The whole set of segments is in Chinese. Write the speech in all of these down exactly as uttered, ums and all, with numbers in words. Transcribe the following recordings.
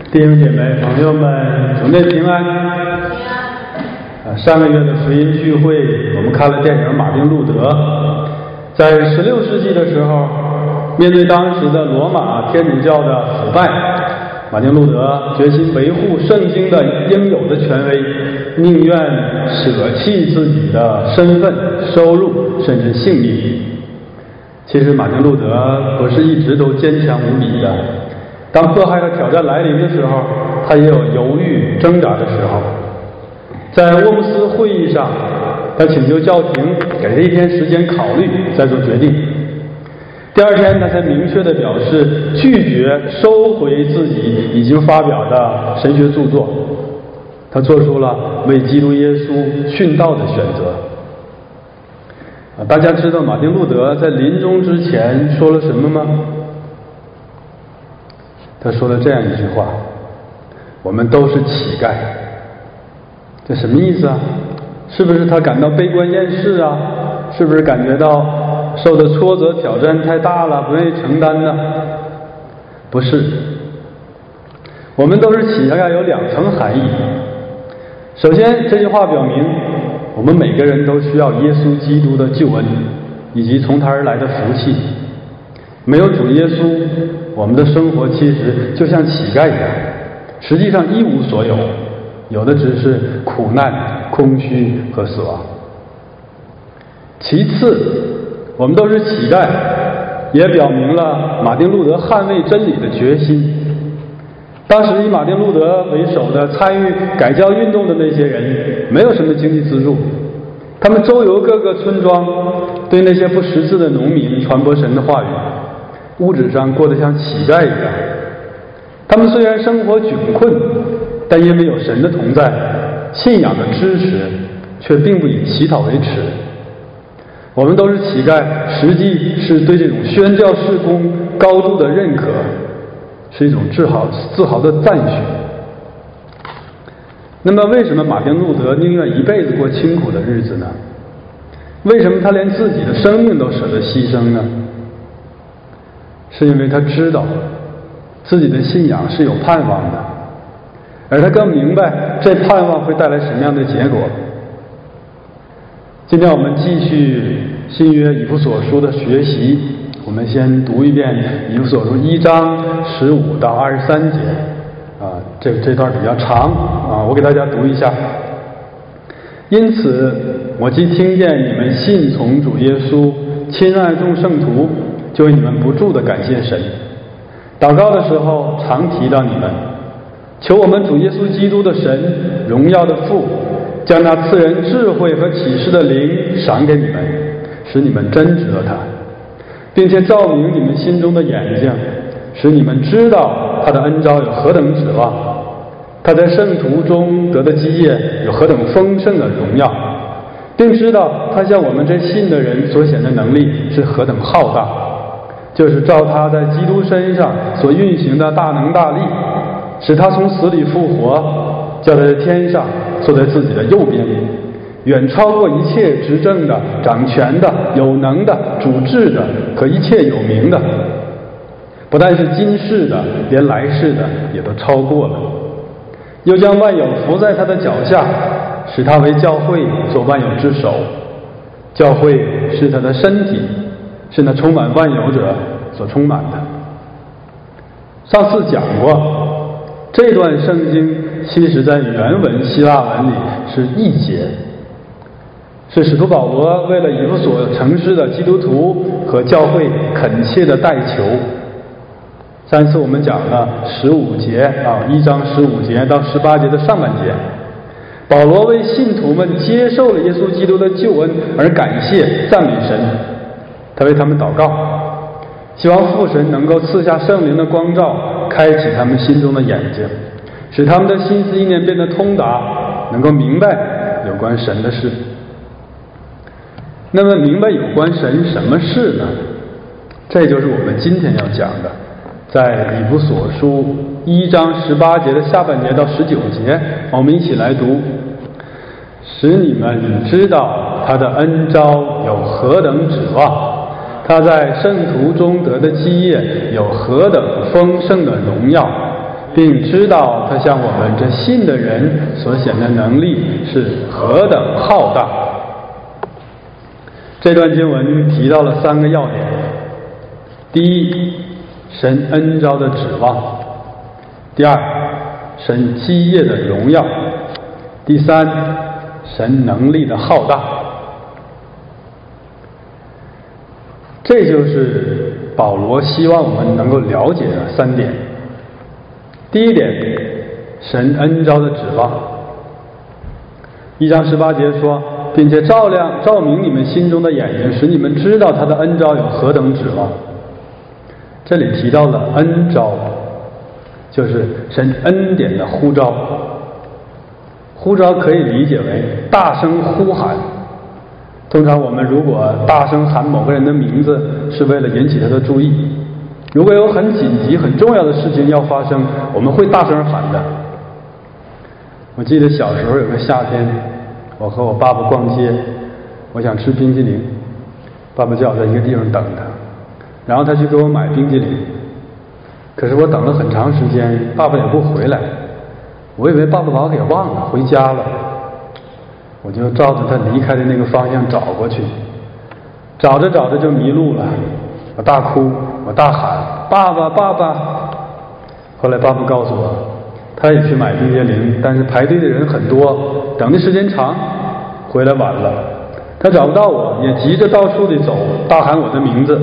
弟兄姐妹、朋友们，主内平安。啊，上个月的福音聚会，我们看了电影《马丁路德》。在十六世纪的时候，面对当时的罗马天主教的腐败，马丁路德决心维护圣经的应有的权威，宁愿舍弃自己的身份、收入，甚至性命。其实马丁路德不是一直都坚强无比的。当迫害和挑战来临的时候，他也有犹豫挣扎的时候。在沃姆斯会议上，他请求教廷给他一天时间考虑再做决定。第二天，他才明确地表示拒绝收回自己已经发表的神学著作。他做出了为基督耶稣殉道的选择。啊，大家知道马丁路德在临终之前说了什么吗？他说了这样一句话：我们都是乞丐。这什么意思啊？是不是他感到悲观厌世啊？是不是感觉到受的挫折挑战太大了，不愿意承担呢？不是。我们都是乞丐有两层含义。首先，这句话表明我们每个人都需要耶稣基督的救恩以及从他而来的福气。没有主耶稣，我们的生活其实就像乞丐一样，实际上一无所有，有的只是苦难、空虚和死亡。其次，我们都是乞丐，也表明了马丁路德捍卫真理的决心。当时以马丁路德为首的参与改教运动的那些人，没有什么经济资助，他们周游各个村庄，对那些不识字的农民传播神的话语，物质上过得像乞丐一样。他们虽然生活窘困，但因为有神的同在，信仰的支持，却并不以乞讨为耻。我们都是乞丐，实际是对这种宣教事工高度的认可，是一种自豪自豪的赞许。那么为什么马丁路德宁愿一辈子过清苦的日子呢？为什么他连自己的生命都舍得牺牲呢？是因为他知道自己的信仰是有盼望的，而他更明白这盼望会带来什么样的结果。今天我们继续新约以弗所书的学习，我们先读一遍以弗所书一章十五到二十三节啊，这这段比较长啊，我给大家读一下。因此，我既听见你们信从主耶稣，亲爱众圣徒，就为你们不住地感谢神。祷告的时候常提到你们，求我们主耶稣基督的神，荣耀的父，将那赐人智慧和启示的灵赏给你们，使你们真知道他，并且照明你们心中的眼睛，使你们知道他的恩召有何等指望，他在圣徒中得的基业有何等丰盛的荣耀，并知道他向我们这信的人所显的能力是何等浩大，就是照他在基督身上所运行的大能大力，使他从死里复活，叫他在天上坐在自己的右边，远超过一切执政的、掌权的、有能的、主治的和一切有名的，不但是今世的，连来世的也都超过了。又将万有伏在他的脚下，使他为教会做万有之首。教会是他的身体，是那充满万有者所充满的。上次讲过，这段圣经其实在原文希腊文里是一节，是使徒保罗为了以弗所城市的基督徒和教会恳切的代求。上次我们讲了十五节啊，一章十五节到十八节的上半节，保罗为信徒们接受了耶稣基督的救恩而感谢赞美神，他为他们祷告，希望父神能够赐下圣灵的光照，开启他们心中的眼睛，使他们的心思意念变得通达，能够明白有关神的事。那么明白有关神什么事呢？这就是我们今天要讲的，在以弗所书一章十八节的下半节到十九节，我们一起来读。使你们知道他的恩召有何等指望，他在圣徒中得的基业有何等丰盛的荣耀， 并知道他向我们这信的人所显的能力是何等浩大。这段经文提到了三个要点：第一，神恩召的指望；第二，神基业的荣耀；第三，神能力的浩大。这就是保罗希望我们能够了解的三点。第一点，神恩召的指望。一章十八节说，并且照亮照明你们心中的眼睛，使你们知道他的恩召有何等指望。这里提到了恩召，就是神恩典的呼召。呼召可以理解为大声呼喊。通常我们如果大声喊某个人的名字，是为了引起他的注意。如果有很紧急很重要的事情要发生，我们会大声喊的。我记得小时候有个夏天，我和我爸爸逛街，我想吃冰淇淋，爸爸叫我在一个地方等他，然后他去给我买冰淇淋。可是我等了很长时间，爸爸也不回来，我以为爸爸把我给忘了，回家了。我就照着他离开的那个方向找过去，找着找着就迷路了，我大哭，我大喊爸爸爸爸。后来爸爸告诉我，他也去买冰淇淋，但是排队的人很多，等的时间长，回来晚了。他找不到我，也急着到处地走，大喊我的名字。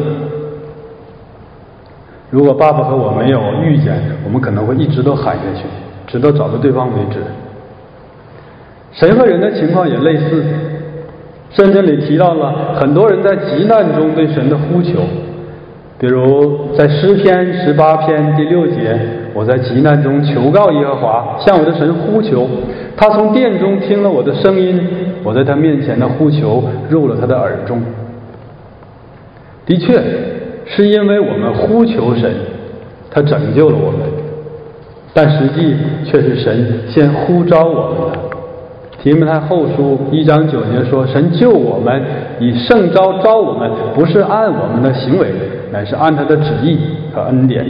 如果爸爸和我没有遇见，我们可能会一直都喊下去，直到找到对方为止。神和人的情况也类似，圣经里提到了很多人在急难中对神的呼求，比如在诗篇十八篇第六节，我在急难中求告耶和华，向我的神呼求，他从殿中听了我的声音，我在他面前的呼求入了他的耳中。的确是因为我们呼求神，他拯救了我们，但实际却是神先呼召我们的。提摩太后书一章九节说，神救我们，以圣召召我们，不是按我们的行为，乃是按他的旨意和恩典。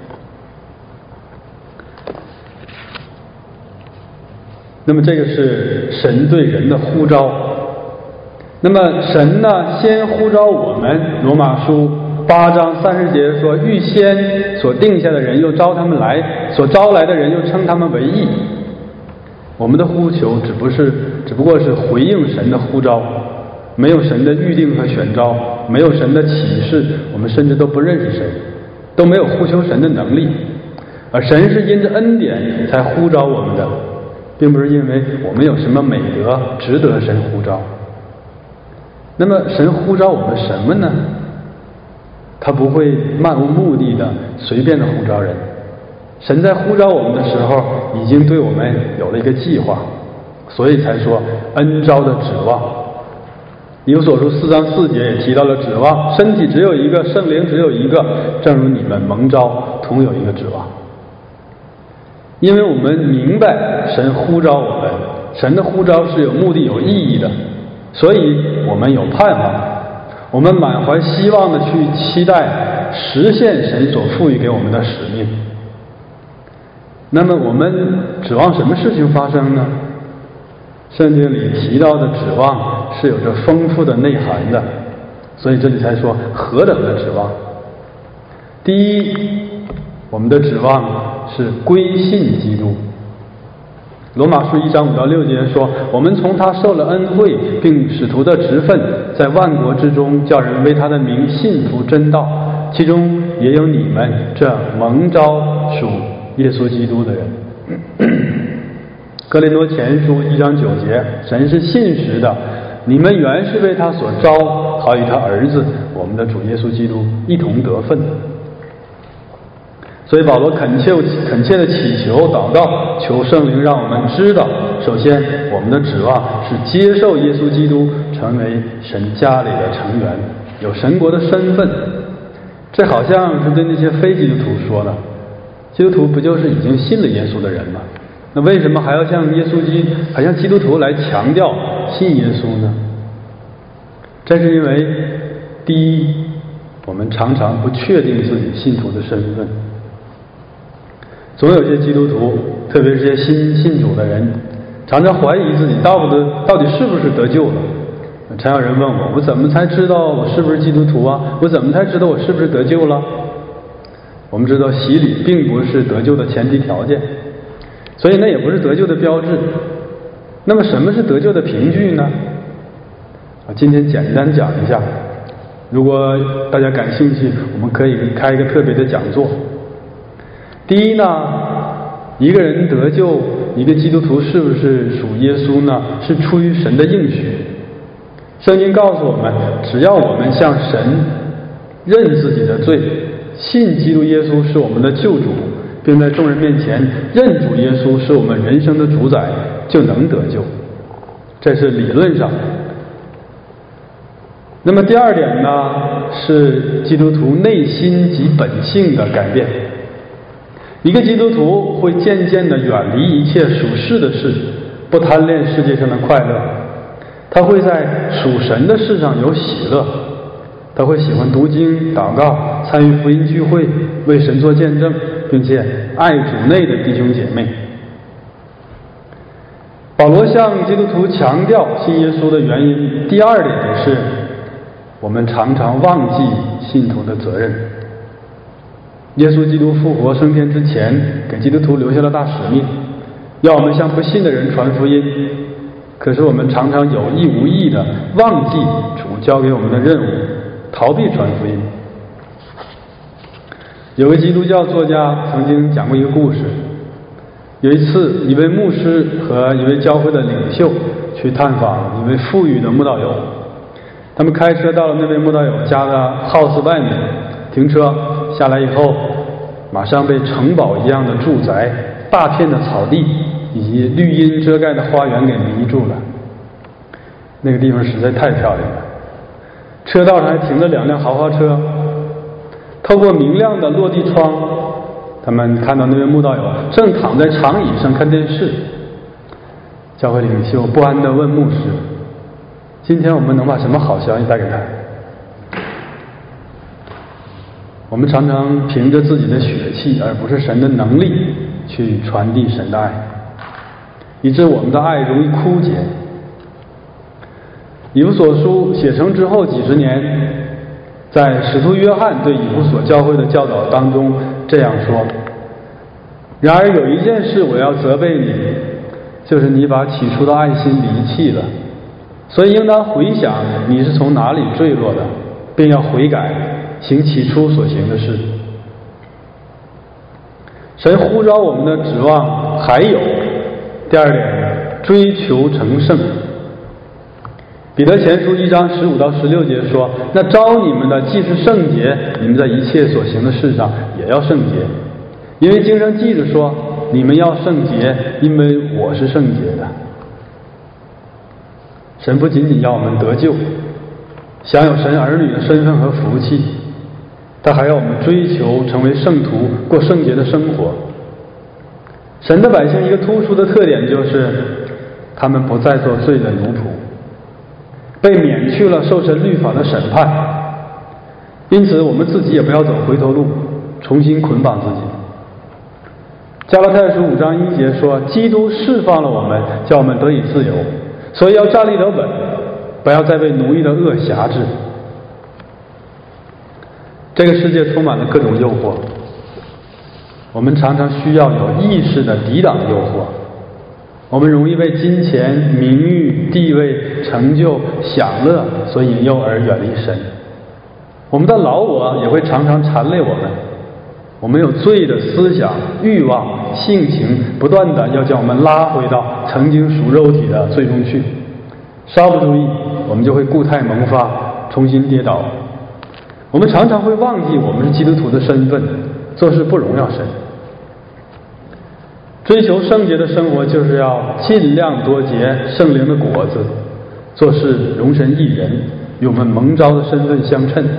那么这个是神对人的呼召。那么神呢，先呼召我们，罗马书八章三十节说，预先所定下的人又招他们来，所招来的人又称他们为义。我们的呼求只不是只不过是回应神的呼召，没有神的预定和选召，没有神的启示，我们甚至都不认识神，都没有呼求神的能力。而神是因着恩典才呼召我们的，并不是因为我们有什么美德值得神呼召。那么神呼召我们什么呢？他不会漫无目的的随便的呼召人。神在呼召我们的时候，已经对我们有了一个计划，所以才说恩召的指望。以弗所书四章四节也提到了指望，身体只有一个，圣灵只有一个，正如你们蒙召同有一个指望。因为我们明白神呼召我们，神的呼召是有目的有意义的，所以我们有盼望，我们满怀希望的去期待实现神所赋予给我们的使命。那么我们指望什么事情发生呢？圣经里提到的指望是有着丰富的内涵的，所以这里才说何等的指望。第一，我们的指望是归信基督。罗马书一章五到六节说，我们从他受了恩惠，并使徒的职分，在万国之中叫人为他的名信服真道，其中也有你们这蒙召属耶稣基督的人。哥林多前书一章九节，神是信实的，你们原是为他所招，好与他儿子我们的主耶稣基督一同得分。所以保罗恳切恳切的祈求祷告，求圣灵让我们知道，首先我们的指望是接受耶稣基督，成为神家里的成员，有神国的身份。这好像是对那些非基督徒说的，基督徒不就是已经信了耶稣的人吗？那为什么还要向耶稣基还向基督徒来强调信耶稣呢？这是因为第一，我们常常不确定自己信徒的身份。 总有些基督徒，特别是些新信主的人，常常怀疑自己到不得到底是不是得救了。常有人问我，我怎么才知道我是不是基督徒啊？我怎么才知道我是不是得救了？我们知道洗礼并不是得救的前提条件，所以那也不是得救的标志。那么什么是得救的凭据呢？啊，今天简单讲一下，如果大家感兴趣，我们可以开一个特别的讲座。第一呢，一个人得救，一个基督徒是不是属耶稣呢？是出于神的应许。圣经告诉我们，只要我们向神认自己的罪，信基督耶稣是我们的救主，并在众人面前认主耶稣是我们人生的主宰，就能得救。这是理论上。那么第二点呢，是基督徒内心及本性的改变。一个基督徒会渐渐地远离一切属世的事，不贪恋世界上的快乐。他会在属神的事上有喜乐，他会喜欢读经、祷告、参与福音聚会，为神做见证，并且爱主内的弟兄姐妹。保罗向基督徒强调信耶稣的原因，第二点也是我们常常忘记信徒的责任。耶稣基督复活升天之前，给基督徒留下了大使命，要我们向不信的人传福音。可是我们常常有意无意地忘记主交给我们的任务，逃避传福音。有位基督教作家曾经讲过一个故事，有一次一位牧师和一位教会的领袖去探访一位富裕的慕道友，他们开车到了那位慕道友家的 house 外面停车，下来以后马上被城堡一样的住宅、大片的草地以及绿荫遮盖的花园给迷住了。那个地方实在太漂亮了，车道上还停了两辆豪华车。透过明亮的落地窗，他们看到那位慕道友正躺在长椅上看电视。教会领袖不安地问牧师，今天我们能把什么好消息带给他？我们常常凭着自己的血气，而不是神的能力去传递神的爱，以致我们的爱容易枯竭。以弗所书写成之后几十年，在使徒约翰对以弗所教会的教导当中这样说：然而有一件事我要责备你，就是你把起初的爱心离弃了，所以应当回想你是从哪里坠落的，并要悔改，行起初所行的事。神呼召我们的指望还有第二点，追求成圣。彼得前书一章十五到十六节说，那召你们的既是圣洁，你们在一切所行的事上也要圣洁，因为经上记着说，你们要圣洁，因为我是圣洁的。神不仅仅要我们得救，享有神儿女的身份和福气，他还要我们追求成为圣徒，过圣洁的生活。神的百姓一个突出的特点就是，他们不再做罪的奴仆，被免去了受神律法的审判。因此我们自己也不要走回头路，重新捆绑自己。加拉太书五章一节说，基督释放了我们，叫我们得以自由，所以要站立得稳，不要再被奴役的恶辖制。这个世界充满了各种诱惑，我们常常需要有意识的抵挡诱惑。我们容易被金钱、名誉、地位、成就、享乐所引诱而远离神。我们的老我也会常常缠累我们，我们有罪的思想、欲望、性情，不断的要将我们拉回到曾经属肉体的罪中去。稍不注意，我们就会故态萌发，重新跌倒。我们常常会忘记我们是基督徒的身份，做事不荣耀神。追求圣洁的生活，就是要尽量多结圣灵的果子，做事容神益人，与我们蒙召的身份相称。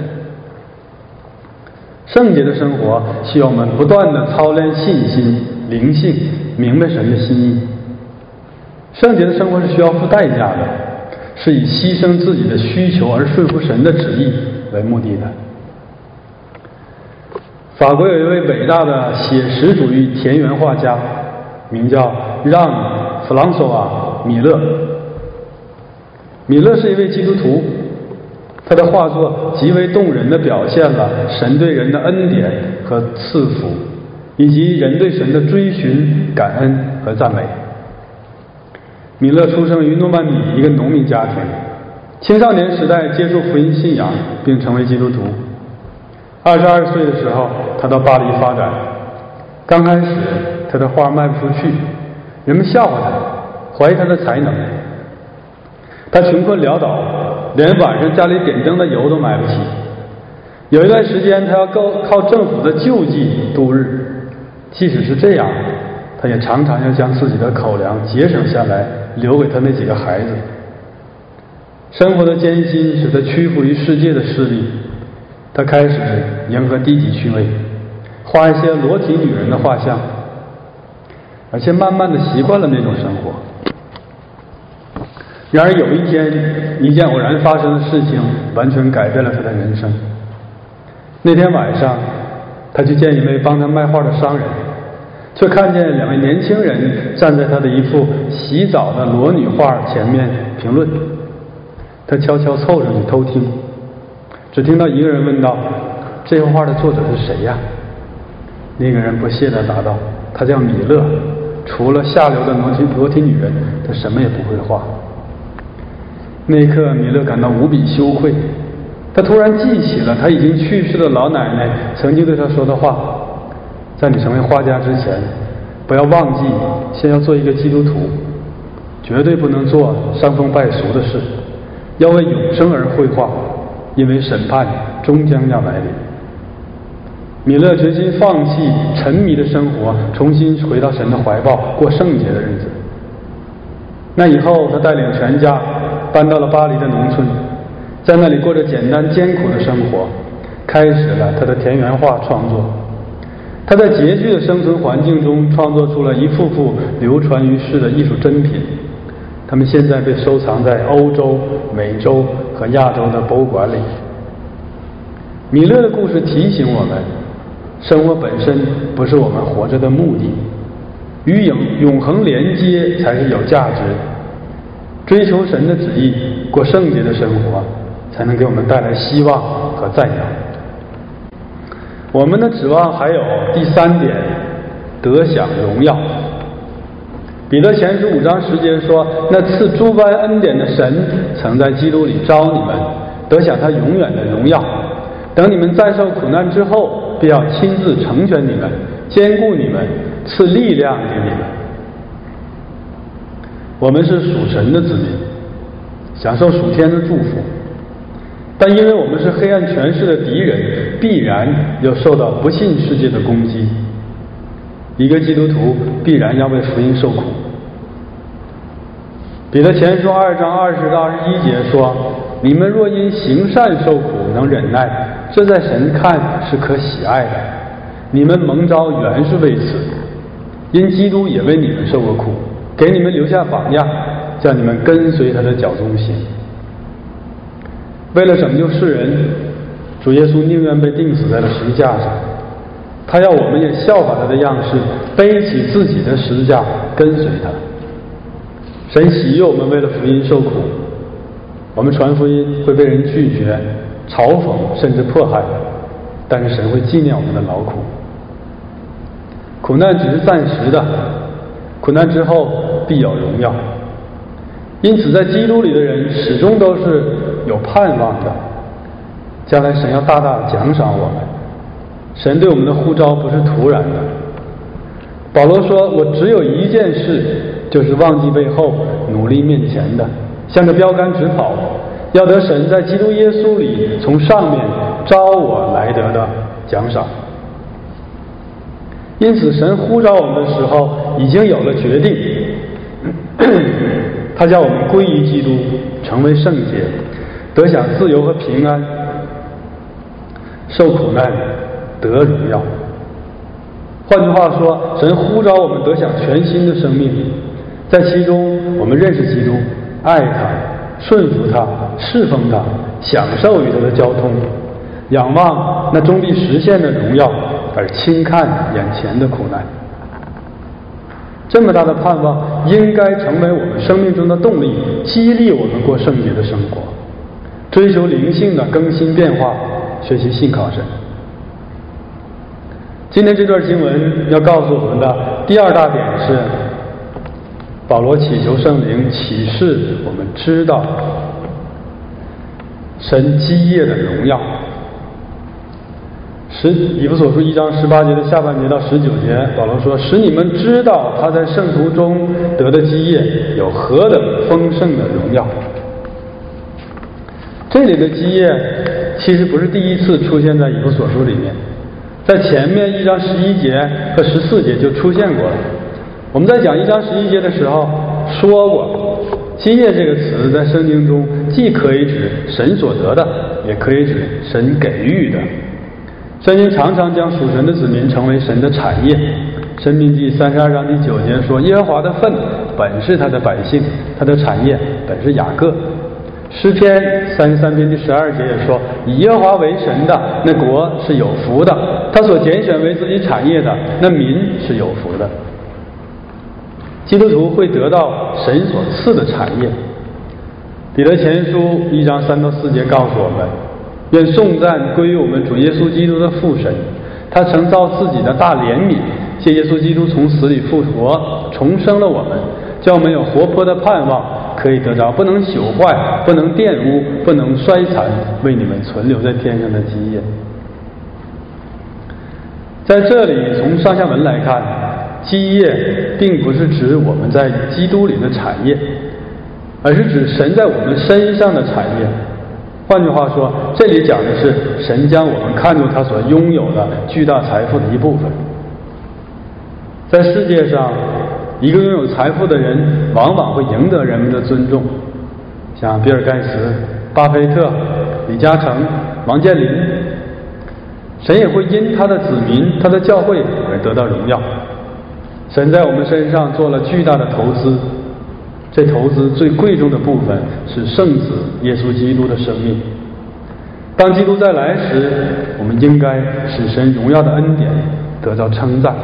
圣洁的生活需要我们不断的操练信心、灵性，明白神的心意。圣洁的生活是需要付代价的，是以牺牲自己的需求而顺服神的旨意为目的的。 法国有一位伟大的写实主义田园画家，名叫让·弗朗索瓦·米勒。米勒是一位基督徒，他的画作极为动人地表现了神对人的恩典和赐福，以及人对神的追寻、感恩和赞美。米勒出生于诺曼底一个农民家庭，青少年时代接触福音信仰并成为基督徒。二十二岁的时候，他到巴黎发展。刚开始，他的画卖不出去，人们笑话他，怀疑他的才能。他穷困潦倒，连晚上家里点灯的油都买不起。有一段时间，他要靠政府的救济度日。即使是这样，他也常常要将自己的口粮节省下来，留给他那几个孩子。生活的艰辛使他屈服于世界的势力，他开始迎合低级趣味，画一些裸体女人的画像，而且慢慢的习惯了那种生活。然而有一天，一件偶然发生的事情完全改变了他的人生。那天晚上，他去见一位帮他卖画的商人，却看见两位年轻人站在他的一幅洗澡的裸女画前面评论。他悄悄凑上去偷听，只听到一个人问道：“这幅画的作者是谁呀？”那个人不屑地答道：“他叫米勒，除了下流的裸体裸体女人，他什么也不会画。”那一刻，米勒感到无比羞愧。他突然记起了他已经去世的老奶奶曾经对他说的话：“在你成为画家之前，不要忘记先要做一个基督徒，绝对不能做伤风败俗的事，要为永生而绘画，因为审判终将要来临。”米勒决心放弃沉迷的生活，重新回到神的怀抱，过圣洁的日子。那以后，他带领全家搬到了巴黎的农村，在那里过着简单艰苦的生活，开始了他的田园画创作。他在拮据的生存环境中创作出了一幅幅流传于世的艺术珍品，他们现在被收藏在欧洲、美洲和亚洲的博物馆里。米勒的故事提醒我们，生活本身不是我们活着的目的，与永永恒连接才是有价值。追求神的旨意，过圣洁的生活，才能给我们带来希望和赞扬。我们的指望还有第三点，得享荣耀。彼得前书五章十节说：“那赐诸般恩典的神，曾在基督里招你们，得享他永远的荣耀。等你们再受苦难之后，必要亲自成全你们，坚固你们，赐力量给你们。”我们是属神的子民，享受属天的祝福，但因为我们是黑暗权势的敌人，必然要受到不信世界的攻击。一个基督徒必然要为福音受苦。彼得前书二章二十到二十一节说：“你们若因行善受苦，能忍耐，这在神看是可喜爱的。你们蒙召原是为此，因基督也为你们受过苦，给你们留下榜样，叫你们跟随他的脚踪行。”为了拯救世人，主耶稣宁愿被钉死在了十字架上。他要我们也效法他的样式，背起自己的十字架跟随他。神喜悦我们为了福音受苦，我们传福音会被人拒绝、嘲讽甚至迫害，但是神会纪念我们的劳苦。苦难只是暂时的，苦难之后必有荣耀。因此在基督里的人始终都是有盼望的，将来神要大大奖赏我们。神对我们的呼召不是突然的。保罗说：“我只有一件事，就是忘记背后，努力面前的，向着标杆直跑，要得神在基督耶稣里从上面招我来得的奖赏。”因此神呼召我们的时候已经有了决定，他叫我们归于基督，成为圣洁，得享自由和平安，受苦难得荣耀。换句话说，神呼召我们得享全新的生命，在其中我们认识基督，爱他，顺服他，侍奉他，享受与他的交通，仰望那终必实现的荣耀， 而轻看眼前的苦难。这么大的盼望应该成为我们生命中的动力，激励我们过圣洁的生活，追求灵性的更新变化，学习信靠神。今天这段经文要告诉我们的第二大点是，保罗祈求圣灵启示我们知道神基业的荣耀。十以弗所书一章十八节的下半节到十九节，保罗说：“使你们知道他在圣徒中得的基业有何等丰盛的荣耀。”这里的基业其实不是第一次出现在以弗所书里面，在前面一章十一节和十四节就出现过了。我们在讲一章十一节的时候说过，基业这个词在圣经中既可以指神所得的，也可以指神给予的。圣经常常将属神的子民称为神的产业。申命记三十二章第九节说：“耶和华的份本是他的百姓，他的产业本是雅各。”诗篇三十三篇第十二节也说：“以耶和华为神的，那国是有福的；他所拣选为自己产业的，那民是有福的。”基督徒会得到神所赐的产业。彼得前书一章三到四节告诉我们：“愿颂赞归于我们主耶稣基督的父神，他曾造自己的大怜悯，借耶稣基督从死里复活，重生了我们，叫我们有活泼的盼望，可以得着不能朽坏、不能玷污、不能衰残，为你们存留在天上的基业。”在这里，从上下文来看，基业并不是指我们在基督里的产业，而是指神在我们身上的产业。换句话说，这里讲的是神将我们看作他所拥有的巨大财富的一部分。在世界上，一个拥有财富的人往往会赢得人们的尊重，像比尔盖茨、巴菲特、李嘉诚、王健林。神也会因他的子民、他的教会而得到荣耀。神在我们身上做了巨大的投资，这投资最贵重的部分是圣子耶稣基督的生命。当基督再来时，我们应该使神荣耀的恩典得到称赞。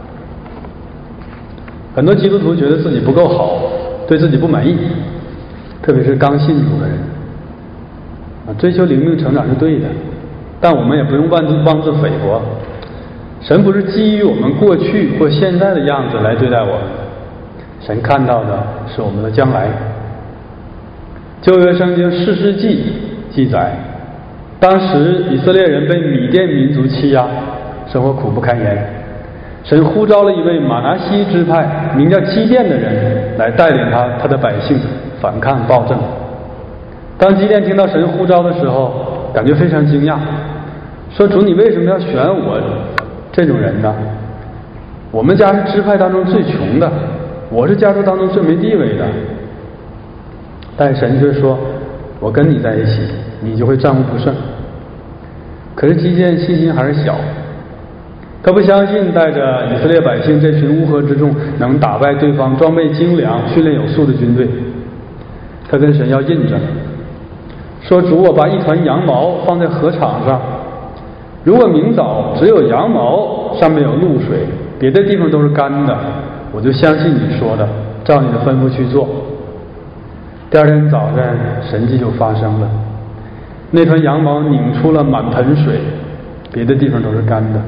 很多基督徒觉得自己不够好，对自己不满意，特别是刚信主的人。啊，追求灵命成长是对的，但我们也不用妄自妄自菲薄。神不是基于我们过去或现在的样子来对待我们，神看到的是我们的将来。旧约圣经士师记记载，当时以色列人被米甸民族欺压，生活苦不堪言。神呼召了一位马拿西支派名叫基甸的人来带领他他的百姓反抗暴政。当基甸听到神呼召的时候，感觉非常惊讶，说：“主，你为什么要选我这种人呢？我们家是支派当中最穷的，我是家族当中最没地位的。”但神却说：“我跟你在一起，你就会战无不胜。”可是基甸信心还是小，他不相信带着以色列百姓这群乌合之众能打败对方装备精良、训练有素的军队。他跟神要印证，说：“主，我把一团羊毛放在禾场上，如果明早只有羊毛上面有露水，别的地方都是干的，我就相信你说的，照你的吩咐去做。”第二天早上，神迹就发生了，那团羊毛拧出了满盆水，别的地方都是干的。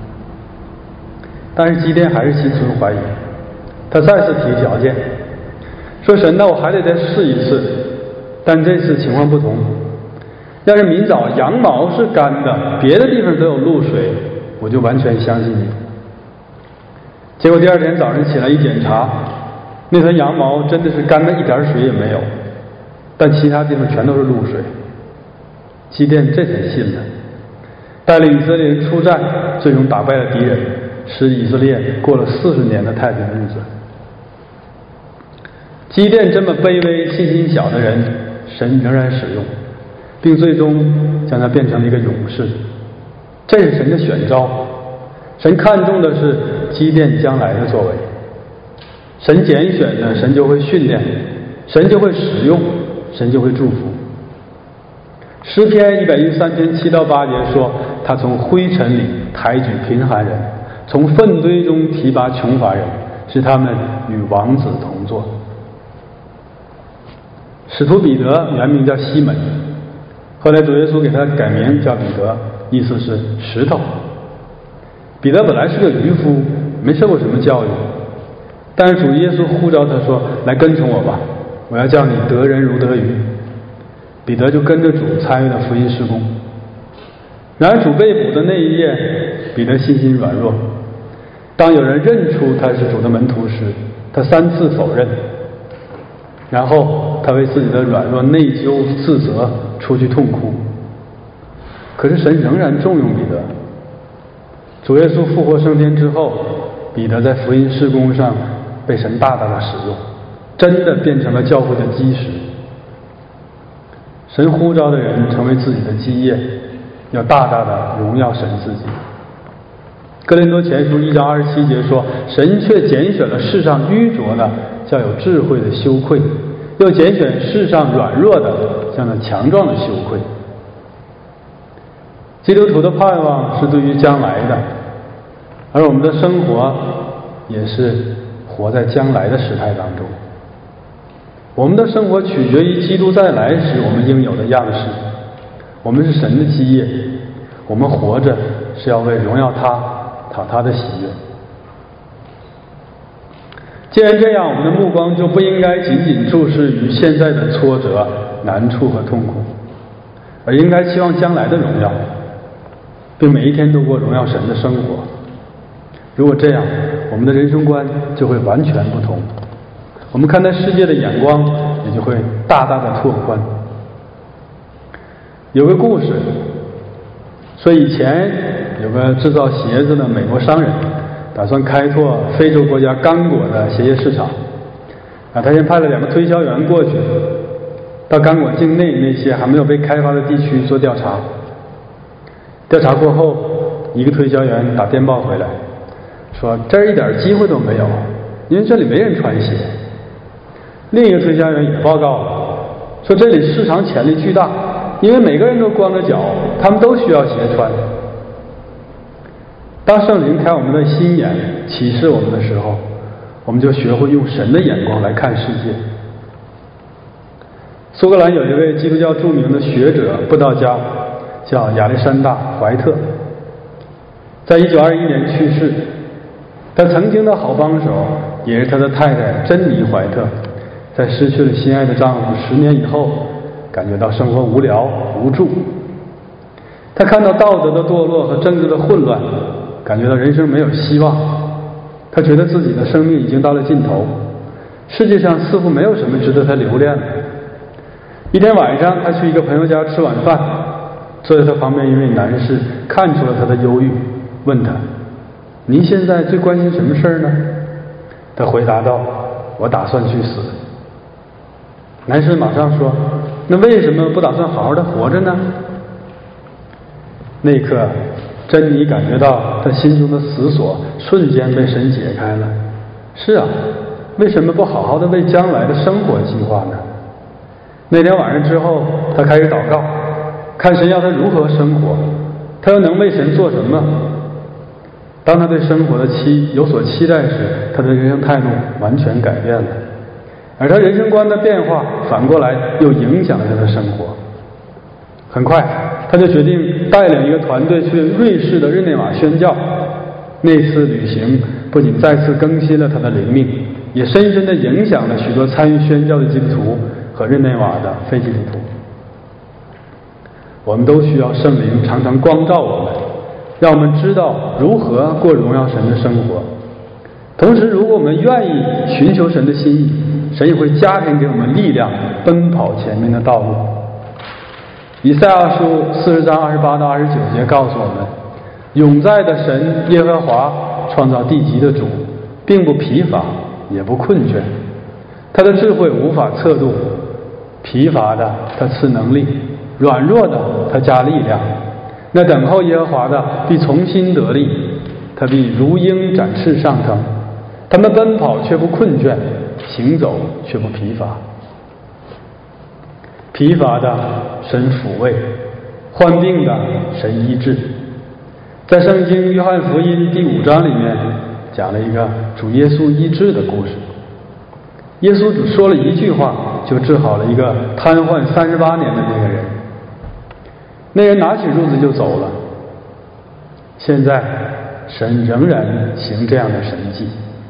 但是基甸还是心存怀疑，他再次提条件，说：“神呢，我还得再试一次，但这次情况不同。要是明早羊毛是干的，别的地方都有露水，我就完全相信你。”结果第二天早上起来一检查，那团羊毛真的是干的一点水也没有，但其他地方全都是露水。基甸这才信了，带领以色列人出战，最终打败了敌人，使以色列过了四十年的太平日子。基甸这么卑微、信心小的人，神仍然使用，并最终将他变成了一个勇士。这是神的选召，神看重的是基甸将来的作为。神拣选的，神就会训练，神就会使用，神就会祝福。诗篇一百一十三篇七到八节说：“他从灰尘里抬举贫寒人，从粪堆中提拔穷乏人，使他们与王子同坐。使徒彼得原名叫西门，后来主耶稣给他改名叫彼得，意思是石头。彼得本来是个渔夫，没受过什么教育，但是主耶稣呼召他说：“来跟从我吧，我要叫你得人如得鱼。”彼得就跟着主参与了福音事工。然而主被捕的那一夜，彼得信心软弱。当有人认出他是主的门徒时，他三次否认。然后他为自己的软弱内疚自责，出去痛哭。可是神仍然重用彼得。主耶稣复活升天之后，彼得在福音事工上被神大大的使用，真的变成了教会的基石。神呼召的人成为自己的基业，要大大的荣耀神自己。哥林多前书一章二十七节说：“神却拣选了世上愚拙的，叫有智慧的羞愧；又拣选世上软弱的，叫那强壮的羞愧。”基督徒的盼望是对于将来的，而我们的生活也是活在将来的时态当中。我们的生活取决于基督再来时我们应有的样式。我们是神的基业，我们活着是要为荣耀他，讨他的喜悦。既然这样，我们的目光就不应该仅仅注视于现在的挫折、难处和痛苦，而应该期望将来的荣耀，并每一天都过荣耀神的生活。如果这样，我们的人生观就会完全不同，我们看待世界的眼光也就会大大的拓宽。有个故事说，以前有个制造鞋子的美国商人，打算开拓非洲国家刚果的鞋业市场啊，他先派了两个推销员过去，到刚果境内那些还没有被开发的地区做调查。调查过后，一个推销员打电报回来说，这儿一点机会都没有，因为这里没人穿鞋。另一个推销员也报告了，说这里市场潜力巨大，因为每个人都光着脚，他们都需要鞋穿。当圣灵开我们的心眼，启示我们的时候，我们就学会用神的眼光来看世界。苏格兰有一位基督教著名的学者布道家，叫亚历山大·怀特，在一九二一年去世。他曾经的好帮手也是他的太太珍妮·怀特，在失去了心爱的丈夫十年以后，感觉到生活无聊无助。他看到道德的堕落和政治的混乱，感觉到人生没有希望。他觉得自己的生命已经到了尽头，世界上似乎没有什么值得他留恋的。一天晚上，他去一个朋友家吃晚饭，坐在他旁边一位男士看出了他的忧郁，问他：“您现在最关心什么事儿呢？”他回答道：“我打算去死。”男士马上说：“那为什么不打算好好的活着呢？”那一刻，珍妮感觉到他心中的死锁瞬间被神解开了。是啊，为什么不好好的为将来的生活计划呢？那天晚上之后，他开始祷告，看神要他如何生活，他又能为神做什么。当他对生活的期有所期待时，他的人生态度完全改变了，而他人生观的变化反过来又影响了他的生活。很快，他就决定带领一个团队去瑞士的日内瓦宣教。那次旅行不仅再次更新了他的灵命，也深深地影响了许多参与宣教的基督徒和日内瓦的非基督徒。我们都需要圣灵常常光照我们，让我们知道如何过荣耀神的生活。同时，如果我们愿意寻求神的心意，神也会加添给我们力量，奔跑前面的道路。以赛亚书四十章二十八到二十九节告诉我们，永在的神耶和华创造地极的主，并不疲乏也不困倦，他的智慧无法测度，疲乏的他赐能力，软弱的他加力量。那等候耶和华的必重新得力，他必如鹰展翅上腾，他们奔跑却不困倦，行走却不疲乏。疲乏的神抚慰，患病的神医治。 在圣经约翰福音第五章里面讲了一个主耶稣医治的故事。耶稣只说了一句话，就治好了一个瘫痪三十八年的那个人。那人拿起褥子就走了。现在神仍然行这样的神迹。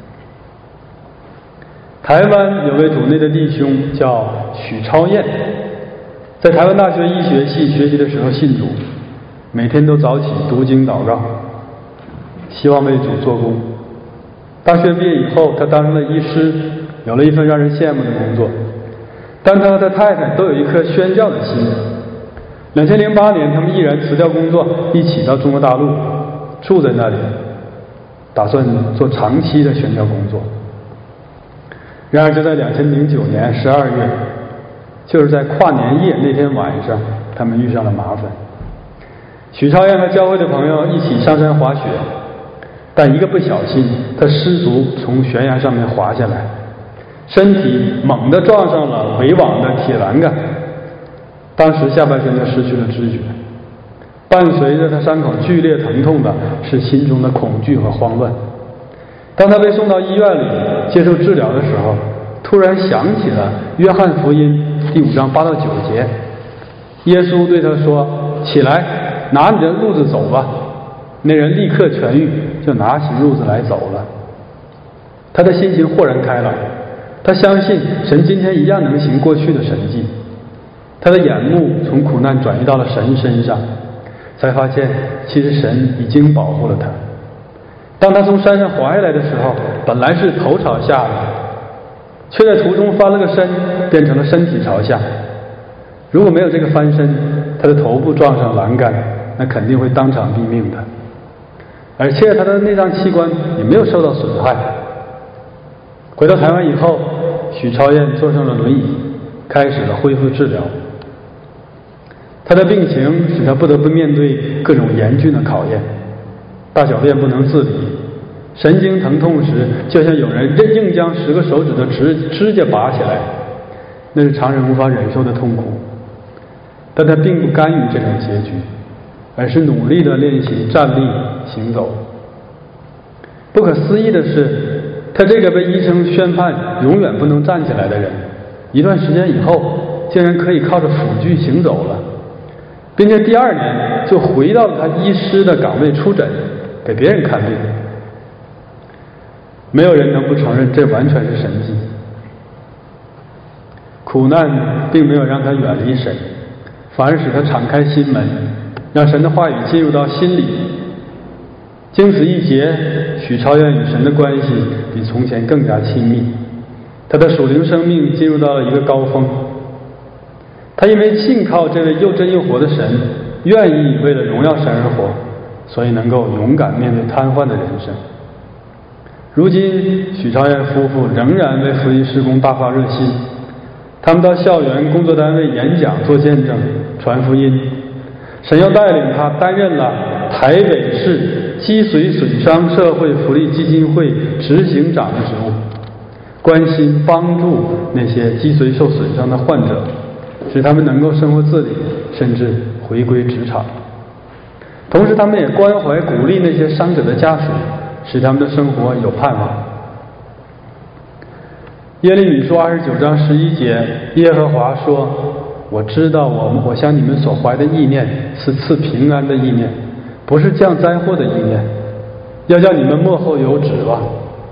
台湾有位主内的弟兄叫许超燕，在台湾大学医学系学习的时候信主，每天都早起读经祷告，希望为主做工。大学毕业以后，他当上了医师，有了一份让人羡慕的工作，但他和他太太都有一颗宣教的心。两千零八年，他们毅然辞掉工作，一起到中国大陆，住在那里，打算做长期的宣教工作。然而就在两千零九年十二月，就是在跨年夜那天晚上，他们遇上了麻烦。许超燕和教会的朋友一起上山滑雪，但一个不小心，他失足从悬崖上面滑下来，身体猛地撞上了围网的铁栏杆，当时下半身就失去了知觉。伴随着他伤口剧烈疼痛的是心中的恐惧和慌乱。当他被送到医院里接受治疗的时候，突然想起了约翰福音第五章八到九节，耶稣对他说：起来，拿你的褥子走吧。那人立刻痊愈，就拿起褥子来走了。他的心情豁然开朗，他相信神今天一样能行过去的神迹。他的眼目从苦难转移到了神身上，才发现其实神已经保护了他。当他从山上滑下来的时候，本来是头朝下的，却在途中翻了个身，变成了身体朝下。如果没有这个翻身，他的头部撞上栏杆，那肯定会当场毙命的。而且他的内脏器官也没有受到损害。回到台湾以后，许超燕坐上了轮椅，开始了恢复治疗。他的病情使他不得不面对各种严峻的考验，大小便不能自理，神经疼痛时就像有人硬将十个手指的指指甲拔起来，那是常人无法忍受的痛苦。但他并不甘于这种结局，而是努力地练习站立行走。不可思议的是，他这个被医生宣判永远不能站起来的人，一段时间以后竟然可以靠着辅具行走了，并且第二年就回到了他医师的岗位出诊，给别人看病。没有人能不承认这完全是神迹。苦难并没有让他远离神，反而使他敞开心门，让神的话语进入到心里。经此一劫，许超燕与神的关系比从前更加亲密，他的属灵生命进入到了一个高峰。他因为信靠这位又真又活的神，愿意为了荣耀神而活，所以能够勇敢面对瘫痪的人生。如今许超燕夫妇仍然为福音事工大发热心，他们到校园工作单位演讲做见证传福音。神又带领他担任了台北市脊髓损伤社会福利基金会执行长的职务，关心帮助那些脊髓受损伤的患者，使他们能够生活自理，甚至回归职场。同时他们也关怀鼓励那些伤者的家属，使他们的生活有盼望。耶利米书二十九章十一节，耶和华说：我知道我我向你们所怀的意念是赐平安的意念，不是降灾祸的意念，要叫你们末后有指望。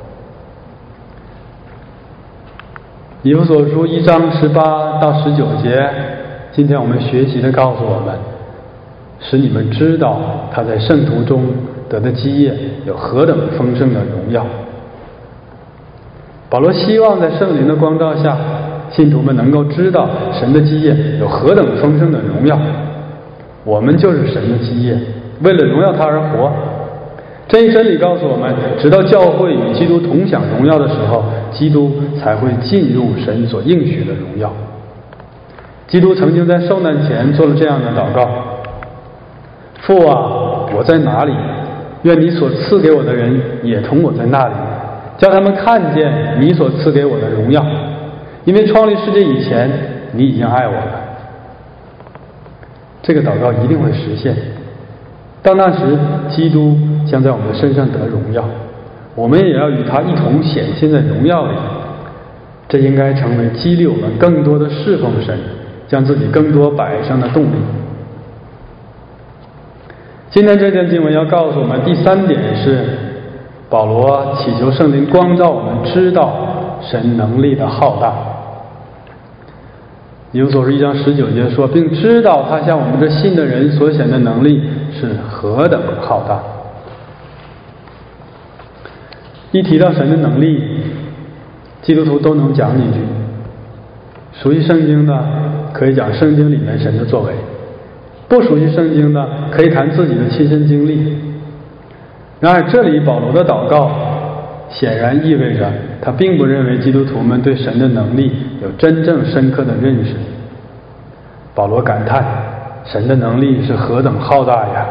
以弗所书一章十八到十九节，今天我们学习的告诉我们，使你们知道他在圣徒中得的基业有何等丰盛的荣耀。保罗希望在圣灵的光照下，信徒们能够知道神的基业有何等丰盛的荣耀。我们就是神的基业，为了荣耀他而活。这一真理告诉我们，直到教会与基督同享荣耀的时候，基督才会进入神所应许的荣耀。基督曾经在受难前做了这样的祷告：父啊，我在哪里？愿你所赐给我的人也同我在那里，叫他们看见你所赐给我的荣耀，因为创立世界以前，你已经爱我了。这个祷告一定会实现。 到那时，基督将在我们的身上得荣耀，我们也要与他一同显现在荣耀里。这应该成为激励我们更多的侍奉神，将自己更多摆上的动力。今天这段经文要告诉我们第三点是，保罗祈求圣灵光照我们，知道神能力的浩大。以弗所书一章十九节说，并知道他向我们这信的人所显的能力是何等浩大。一提到神的能力，基督徒都能讲几句。熟悉圣经的可以讲圣经里面神的作为，不熟悉圣经的可以谈自己的亲身经历。然而这里保罗的祷告显然意味着他并不认为基督徒们对神的能力有真正深刻的认识。保罗感叹神的能力是何等浩大呀！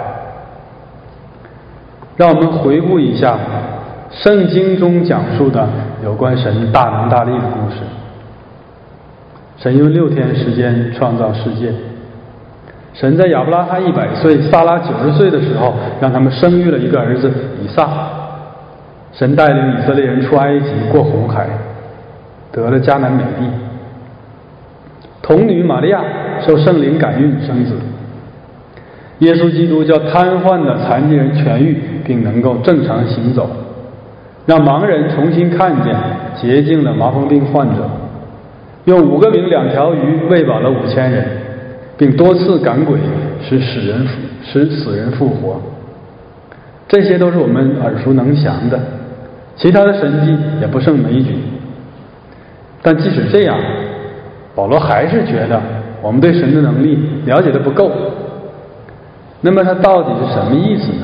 让我们回顾一下圣经中讲述的有关神大能大力的故事。神用六天时间创造世界，神在亚伯拉罕一百岁、撒拉九十岁的时候，让他们生育了一个儿子以撒。神带领以色列人出埃及，过红海，得了迦南美地。童女玛利亚受圣灵感孕生子。耶稣基督叫瘫痪的残疾人痊愈，并能够正常行走，让盲人重新看见，洁净了麻风病患者，用五个饼两条鱼喂饱了五千人，并多次赶鬼，使死人使死人复活。这些都是我们耳熟能详的，其他的神迹也不胜枚举。但即使这样，保罗还是觉得我们对神的能力了解的不够。那么他到底是什么意思呢？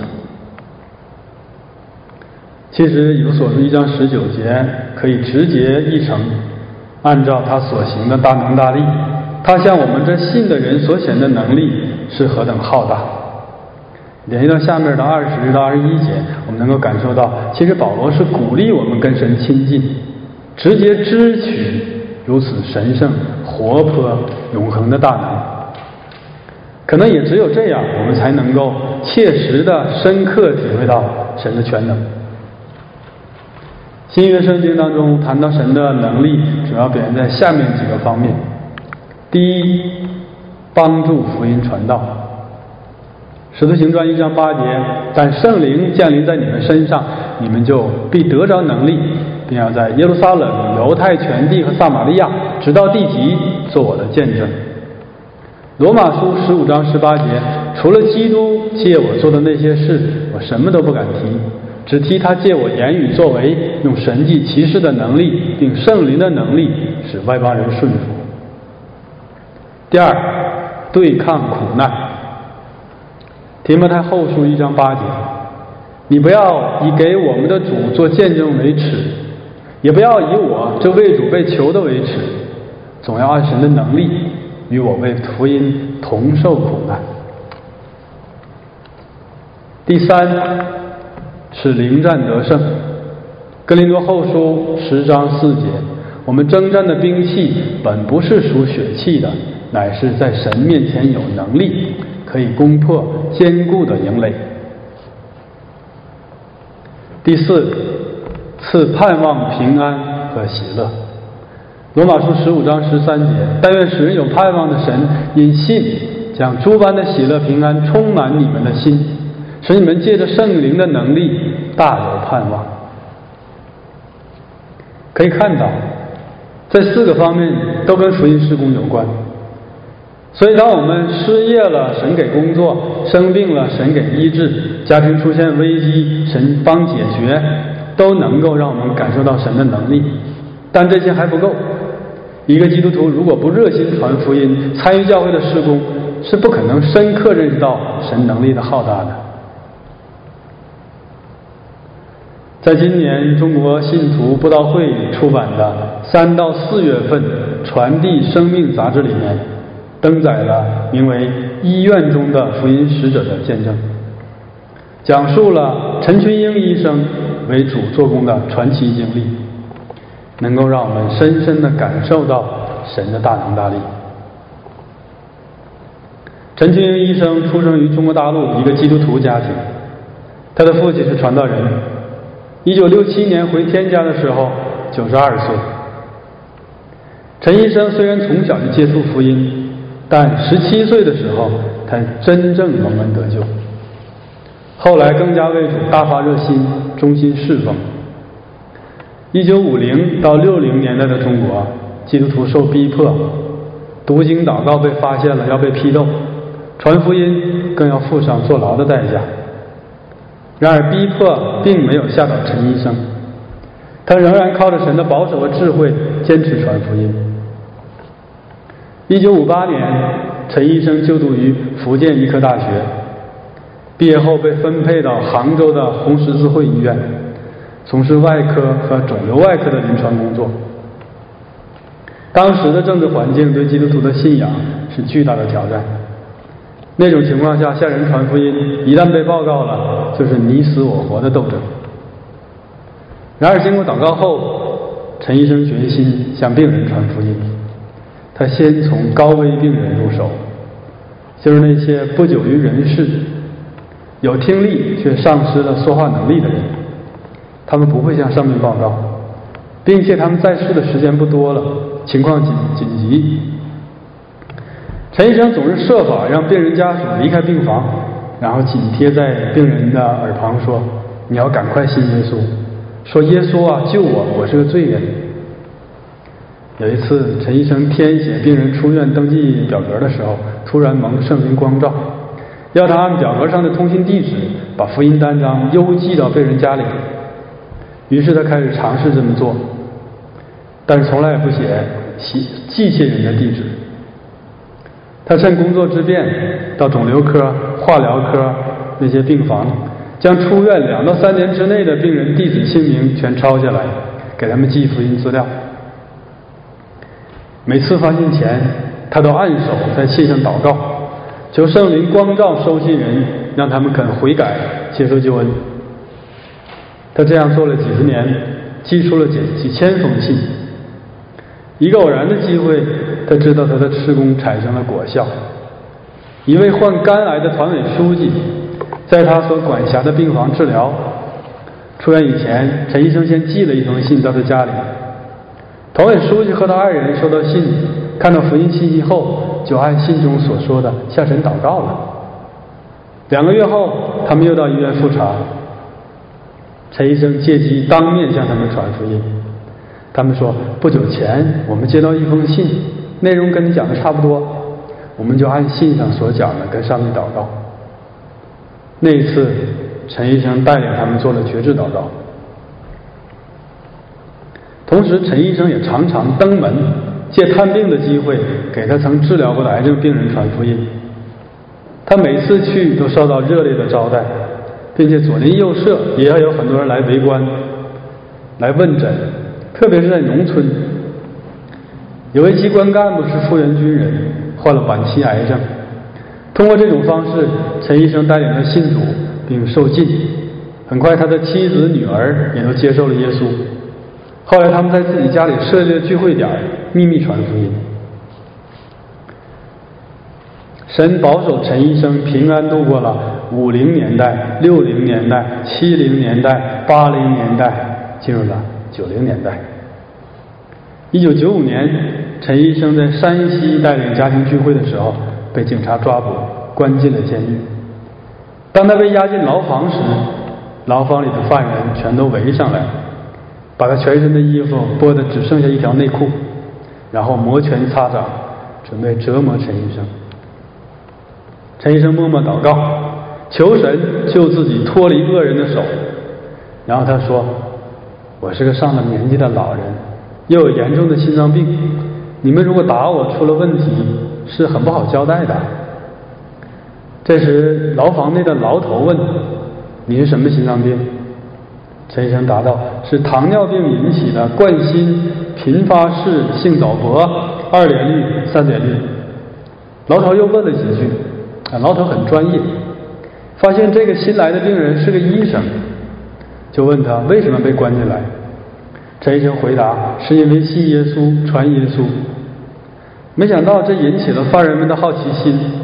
其实以弗所书一章十九节可以直接译成，按照他所行的大能大力，他向我们这信的人所显的能力是何等浩大。联系到下面的二十到二十一节，我们能够感受到，其实保罗是鼓励我们跟神亲近，直接支取如此神圣、活泼、永恒的大能。可能也只有这样，我们才能够切实的、深刻体会到神的全能。新约圣经当中谈到神的能力，主要表现在下面几个方面。第一，帮助福音传道。使徒行传一章八节，但圣灵降临在你们身上，你们就必得着能力，并要在耶路撒冷、犹太全地和撒玛利亚，直到地极，做我的见证。罗马书十五章十八节，除了基督借我做的那些事，我什么都不敢提，只提他借我言语作为，用神迹奇事的能力，并圣灵的能力，使外邦人顺服。第二，对抗苦难。提摩太后书一章八节，你不要以给我们的主做见证为耻，也不要以我这为主被囚的为耻，总要按神的能力与我为福音同受苦难。第三，使灵战得胜。哥林多后书十章四节，我们征战的兵器本不是属血气的，乃是在神面前有能力，可以攻破坚固的营垒。第四，赐盼望平安和喜乐。罗马书十五章十三节，但愿使人有盼望的神，因信将诸般的喜乐平安充满你们的心，使你们借着圣灵的能力大有盼望。可以看到，这四个方面都跟福音事工有关。所以当我们失业了，神给工作；生病了，神给医治；家庭出现危机，神帮解决，都能够让我们感受到神的能力。但这些还不够，一个基督徒如果不热心传福音，参与教会的事工，是不可能深刻认识到神能力的浩大的。在今年中国信徒布道会出版的三到四月份《传递生命》杂志里面，登载了名为《医院中的福音使者的见证》，讲述了陈群英医生为主做工的传奇经历，能够让我们深深地感受到神的大能大力。 陈俊英医生出生于中国大陆一个基督徒家庭，他的父亲是传道人。一九六七年回天家的时候，九十二岁。陈医生虽然从小就接触福音，但十七岁的时候才真正蒙恩得救。后来更加为主大发热心，忠心侍奉。一九五零到六零年代的中国，基督徒受逼迫，读经祷告被发现了要被批斗，传福音更要付上坐牢的代价。然而逼迫并没有吓倒陈医生，他仍然靠着神的保守和智慧坚持传福音。一九五八年，陈医生就读于福建医科大学，毕业后被分配到杭州的红十字会医院，从事外科和肿瘤外科的临床工作。当时的政治环境对基督徒的信仰是巨大的挑战，那种情况下向人传福音，一旦被报告了，就是你死我活的斗争。然而经过祷告后，陈医生决心向病人传福音。他先从高危病人入手，就是那些不久于人世、有听力却丧失了说话能力的人。他们不会向上面报告，并且他们在世的时间不多了，情况紧紧急。陈医生总是设法让病人家属离开病房，然后紧贴在病人的耳旁说：“你要赶快信耶稣，说耶稣啊，救我，我是个罪人。”有一次，陈医生填写病人出院登记表格的时候，突然蒙圣灵光照，要他按表格上的通信地址把福音单张邮寄到病人家里。于是他开始尝试这么做，但是从来也不写寄信人的地址。他趁工作之便，到肿瘤科、化疗科那些病房，将出院两到三年之内的病人地址姓名全抄下来，给他们寄福音资料。每次发信前，他都按手在信上祷告，求圣灵光照收信人，让他们肯悔改，接受救恩。他这样做了几十年，寄出了几几千封信。一个偶然的机会，他知道他的施工产生了果效。一位患肝癌的团委书记，在他所管辖的病房治疗。出院以前，陈医生先寄了一封信到他家里。团委书记和他爱人收到信，看到福音信息后，就按信中所说的向神祷告了。两个月后，他们又到医院复查。陈医生借机当面向他们传福音。他们说：“不久前我们接到一封信，内容跟你讲的差不多，我们就按信上所讲的跟上帝祷告。”那一次，陈医生带领他们做了决志祷告。同时，陈医生也常常登门，借探病的机会，给他曾治疗过的癌症病人传福音。他每次去都受到热烈的招待，并且左邻右舍也要有很多人来围观，来问诊，特别是在农村。有位机关干部是复员军人，患了晚期癌症。通过这种方式，陈医生带领他信主并受浸。很快，他的妻子、女儿也都接受了耶稣。后来他们在自己家里设立了聚会点，秘密传福音。神保守陈医生平安度过了五零年代、六零年代、七零年代、八零年代，进入了九零年代。一九九五年，陈医生在山西带领家庭聚会的时候，被警察抓捕，关进了监狱。当他被押进牢房时，牢房里的犯人全都围上来，把他全身的衣服剥得只剩下一条内裤，然后摩拳擦掌，准备折磨陈医生。陈医生默默祷告，求神救自己脱离恶人的手。然后他说：“我是个上了年纪的老人，又有严重的心脏病，你们如果打我出了问题，是很不好交代的。”这时牢房内的牢头问：“你是什么心脏病？”陈医生答道：“是糖尿病引起的冠心频发式性早搏，二点率、三点率。”牢头又问了几句，啊，牢头很专业，发现这个新来的病人是个医生，就问他为什么被关进来。陈医生回答：“是因为信耶稣，传耶稣。”没想到这引起了犯人们的好奇心，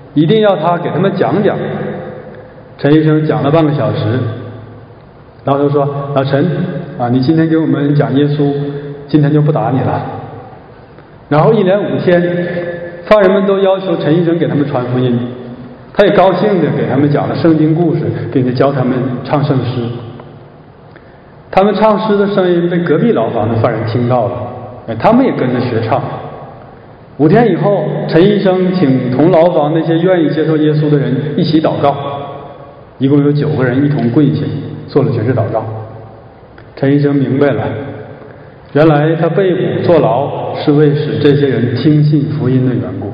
一定要他给他们讲讲。陈医生讲了半个小时，老头说：“老陈啊，你今天给我们讲耶稣，今天就不打你了。”然后一连五天，犯人们都要求陈医生给他们传福音，他也高兴地给他们讲了圣经故事，并且教他们唱圣诗。他们唱诗的声音被隔壁牢房的犯人听到了，哎，他们也跟着学唱。五天以后，陈医生请同牢房那些愿意接受耶稣的人一起祷告，一共有九个人一同跪下做了决志祷告。陈医生明白了，原来他被捕坐牢是为使这些人听信福音的缘故。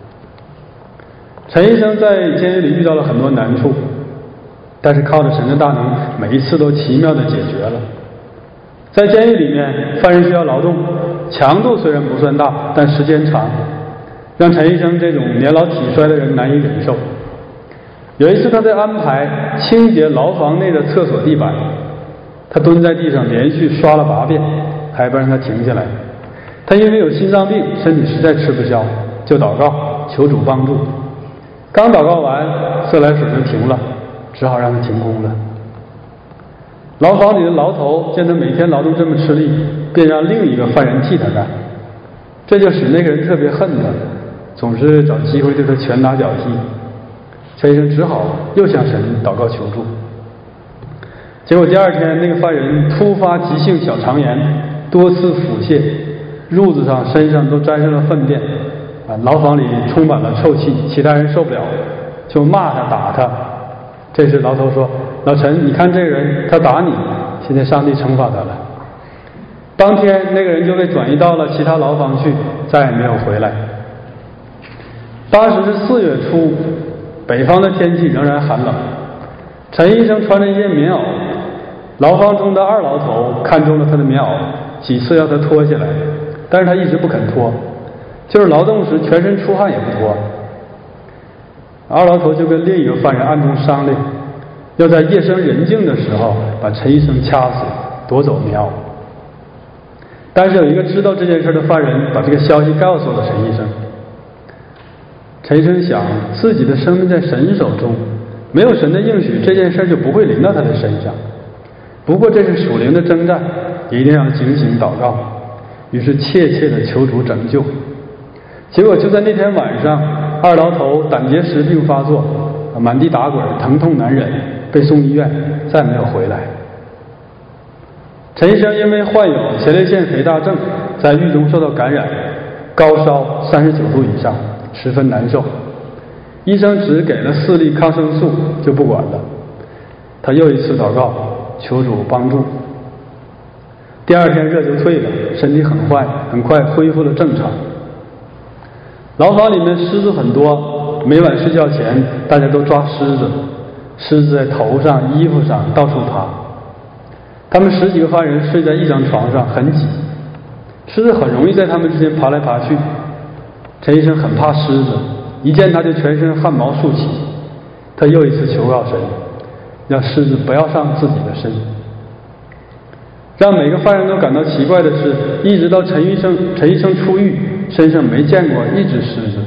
陈医生在监狱里遇到了很多难处，但是靠着神的大能，每一次都奇妙地解决了。在监狱里面，犯人需要劳动，强度虽然不算大，但时间长，让陈医生这种年老体衰的人难以忍受。有一次他在安排清洁牢房内的厕所地板，他蹲在地上连续刷了八遍，还不让他停下来。他因为有心脏病，身体实在吃不消，就祷告求主帮助。刚祷告完，自来水就停了，只好让他停工了。牢房里的牢头见他每天劳动这么吃力，便让另一个犯人替他干，这就使那个人特别恨他，总是找机会对他拳打脚踢。陈医生只好又向神祷告求助。结果第二天，那个犯人突发急性小肠炎，多次腹泻，褥子上身上都沾上了粪便，啊，牢房里充满了臭气，其他人受不了，就骂他打他。这时牢头说：“老陈，你看这个人，他打你，现在上帝惩罚他了。”当天那个人就被转移到了其他牢房去，再也没有回来。当时是四月初，北方的天气仍然寒冷。陈医生穿着一件棉袄，牢房中的二牢头看中了他的棉袄，几次要他脱下来，但是他一直不肯脱，就是劳动时全身出汗也不脱。二牢头就跟另一个犯人暗中商量，要在夜深人静的时候把陈医生掐死，夺走棉袄。但是有一个知道这件事的犯人把这个消息告诉了陈医生。陈医生想，自己的生命在神手中，没有神的应许，这件事就不会临到他的身上。不过这是属灵的征战，一定要警醒祷告。于是切切地求主拯救。结果就在那天晚上，二牢头胆结石病发作，满地打滚，疼痛难忍，被送医院，再没有回来。陈医生因为患有前列腺肥大症，在狱中受到感染，高烧三十九度以上，十分难受。医生只给了四粒抗生素就不管了。他又一次祷告求主帮助。第二天热就退了，身体很坏，很快恢复了正常。牢房里面虱子很多，每晚睡觉前大家都抓虱子，虱子在头上、衣服上到处爬。他们十几个犯人睡在一张床上，很挤，虱子很容易在他们之间爬来爬去。陈医生很怕虱子，一见他就全身汗毛竖起。他又一次求告神，让虱子不要上自己的身。让每个犯人都感到奇怪的是，一直到陈医生陈医生出狱，身上没见过一只虱子。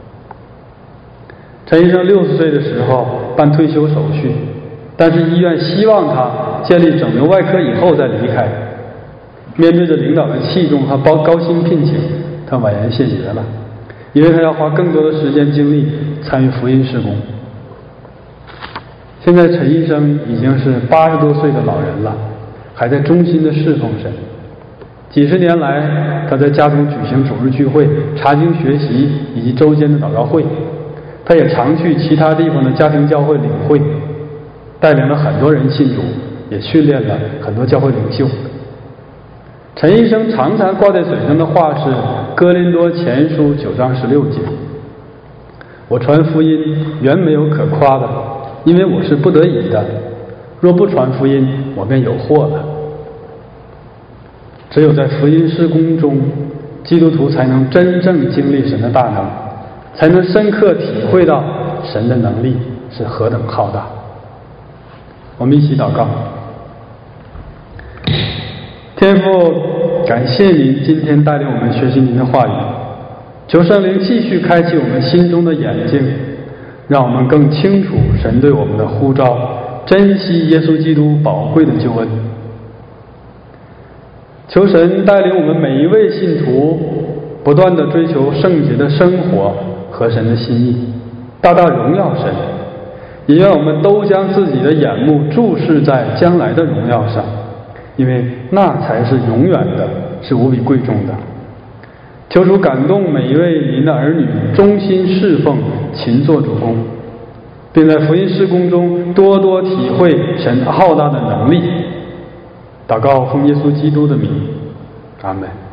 陈医生六十岁的时候办退休手续，但是医院希望他建立肿瘤外科以后再离开。面对着领导的器重和高高薪聘请，他婉言谢绝了，因为他要花更多的时间精力参与福音事工。现在陈医生已经是八十多岁的老人了，还在忠心的侍奉神。几十年来，他在家中举行主日聚会、查经学习以及周间的祷告会。他也常去其他地方的家庭教会领会，带领了很多人信主，也训练了很多教会领袖。陈医生常常挂在嘴上的话是哥林多前书九章十六节：我传福音原没有可夸的，因为我是不得已的，若不传福音，我便有祸了。只有在福音事工中，基督徒才能真正经历神的大能，才能深刻体会到神的能力是何等浩大。我们一起祷告。天父，感谢您今天带领我们学习您的话语，求圣灵继续开启我们心中的眼睛， 让我们更清楚神对我们的呼召，珍惜耶稣基督宝贵的救恩。求神带领我们每一位信徒不断地追求圣洁的生活和神的心意，大大荣耀神。也愿我们都将自己的眼目注视在将来的荣耀上，因为那才是永远的，是无比贵重的。求主感动每一位您的儿女忠心侍奉，勤做主公，并在福音事工中多多体会神浩大的能力。祷告奉耶稣基督的名，阿们。